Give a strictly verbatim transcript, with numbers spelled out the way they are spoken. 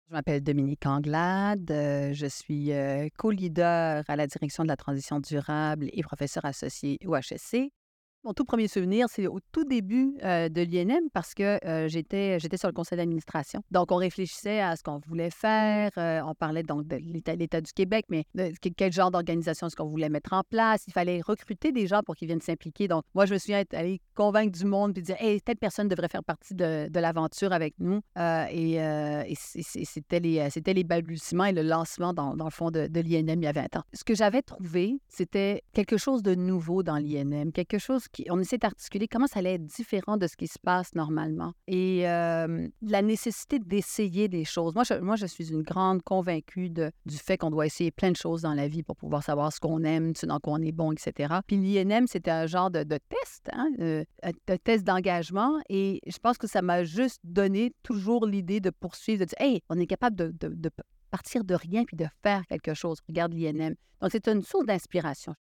Je m'appelle Dominique Anglade, euh, je suis euh, co-leader à la direction de la transition durable et professeur associé au H E C. Mon tout premier souvenir, c'est au tout début euh, de l'I N M parce que euh, j'étais, j'étais sur le conseil d'administration. Donc, on réfléchissait à ce qu'on voulait faire. euh, on parlait donc de l'État, l'État du Québec, mais de que- quel genre d'organisation est-ce qu'on voulait mettre en place. Il fallait recruter des gens pour qu'ils viennent s'impliquer. Donc, moi, je me souviens être allée convaincre du monde puis dire, hey, telle personne devrait faire partie de, de l'aventure avec nous. Euh, et euh, et c'est- c'est- c'était les, euh, c'était les balbutiements et le lancement, dans, dans le fond, de, de l'I N M il y a vingt ans. Ce que j'avais trouvé, c'était quelque chose de nouveau dans l'I N M, quelque chose qui, on essaie d'articuler comment ça allait être différent de ce qui se passe normalement. Et euh, la nécessité d'essayer des choses. Moi je, moi, je suis une grande convaincue de, du fait qu'on doit essayer plein de choses dans la vie pour pouvoir savoir ce qu'on aime, ce dans quoi on est bon, et cetera. Puis l'I N M, c'était un genre de, de test, hein, euh, de test d'engagement. Et je pense que ça m'a juste donné toujours l'idée de poursuivre, de dire, hey, on est capable de, de, de partir de rien puis de faire quelque chose. Regarde l'I N M. Donc, c'est une source d'inspiration.